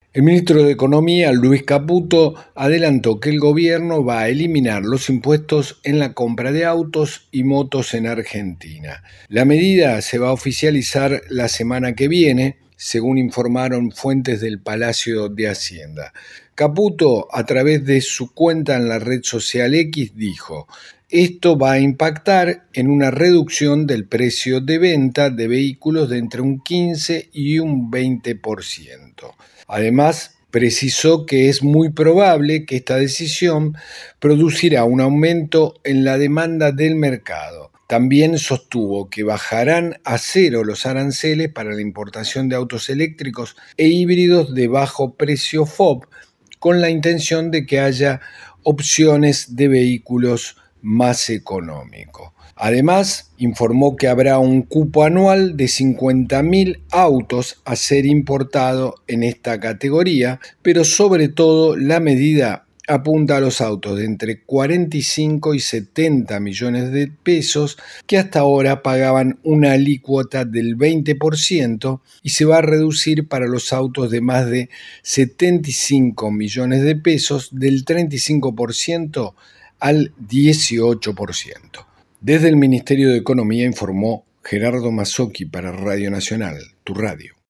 El ministro de Economía, Luis Caputo, adelantó que el gobierno va a eliminar los impuestos en la compra de autos y motos en Argentina. La medida se va a oficializar la semana que viene, según informaron fuentes del Palacio de Hacienda. Caputo, a través de su cuenta en la red social X, dijo: esto va a impactar en una reducción del precio de venta de vehículos de entre un 15 y un 20%. Además, precisó que es muy probable que esta decisión producirá un aumento en la demanda del mercado. También sostuvo que bajarán a cero los aranceles para la importación de autos eléctricos e híbridos de bajo precio FOB, con la intención de que haya opciones de vehículos más económicos. Además, informó que habrá un cupo anual de 50.000 autos a ser importado en esta categoría, pero sobre todo la medida apunta a los autos de entre 45 y 70 millones de pesos que hasta ahora pagaban una alícuota del 20% y se va a reducir para los autos de más de 75 millones de pesos del 35% al 18%. Desde el Ministerio de Economía informó Gerardo Mazzocchi para Radio Nacional, tu radio.